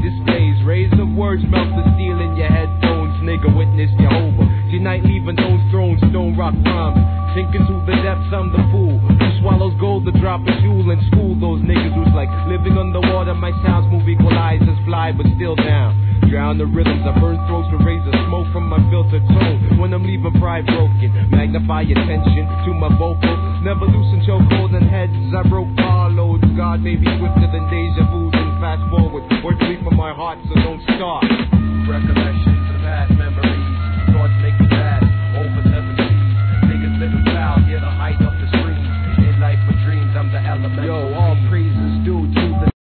displays. Rays of words melt the steel in your headphones. Nigga, witness Jehovah. Tonight leaving those thrones, stone rock rhymes. Sinking to the depths, I'm the fool who swallows gold to drop a jewel and school those niggas who's like living underwater. My sounds move equalizers, fly but still down. Drown the rhythms, I burn throats with razor smoke from my filtered tone. When I'm leaving pride broken, magnify attention to my vocals. Never loosen chokehold and heads, I broke carloads. God made me swifter than deja vu and fast forward. Work me from my heart, so don't start. Recollections of past memories, thoughts make me mad, over 7 seas. Niggas living foul, near the height of the stream. In life for dreams, I'm the element. Yo,